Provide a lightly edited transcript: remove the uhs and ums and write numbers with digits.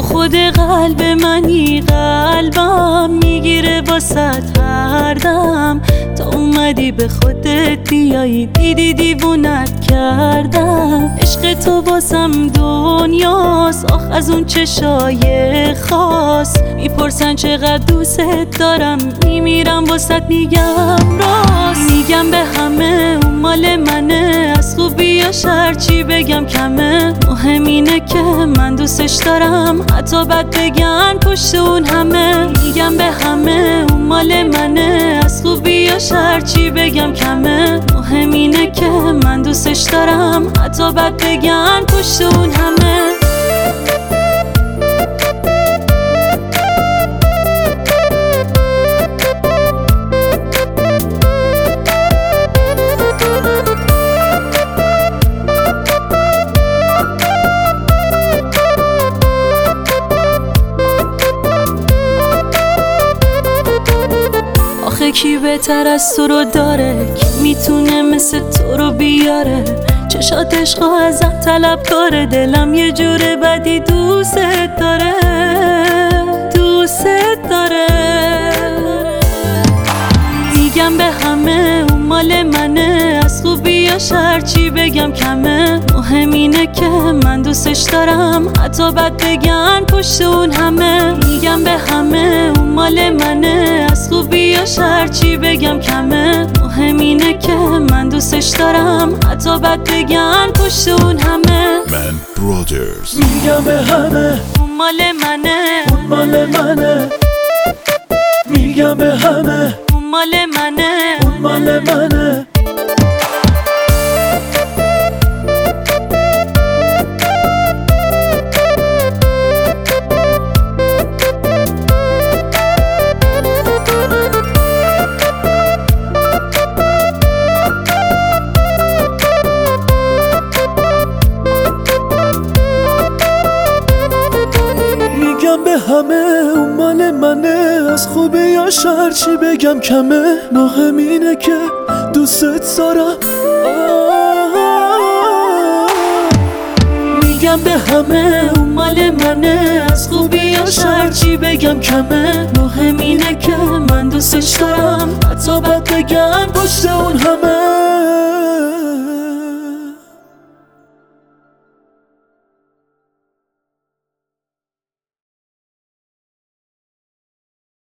تو خود قلب منی، قلبم میگیره واسط هر دم. تا اومدی به خودت بیایی، دیدی دیوونت کردم. عشق تو واسم دنیاست، آخ از اون چشای خاص. میپرسن چقدر دوست دارم، میمیرم واسط میگم راست. میگم به همه اون مال منه، از خوبی یا شر چی بگم کمه. مهم اینه که من دوستش دارم، حتی بد بگن پشت اون همه. میگم به همه اون مال منه، از خوبی یا شر چی بگم کمه. مهم اینه که من دوستش دارم، حتی بد بگن پشت اون همه. آخه کی بهتر از تو رو داره، کی میتونه مثل تو رو بیاره. چشات عشق ازت طلب کاره، دلم یه جور بدی دوست داره، دوست داره. میگم به همه اون مال منه، از خوبی یا شر چی بگم کمه. مهم اینه که من دوستش دارم، حتی بد بگن پشت اون همه. میگم به همه اون مال منه، از خوبی یا شر چی بگم کمه. مهم اینه که من دوستش دارم، حتی بد بگن پشت اون همه. من برادرز. میگم به همه اون مال منه، اون مال منه. میگم به همه اون مال منه، اون مال منه. میگم به همه اون مال منه، از خوبی یا شر چی بگم کمه. مهم اینه که دوست دارم. میگم به همه اون مال منه، از خوبی یا شر چی بگم کمه. مهم اینه که من دوستش دارم، حتی بد بگم پشت اون همه.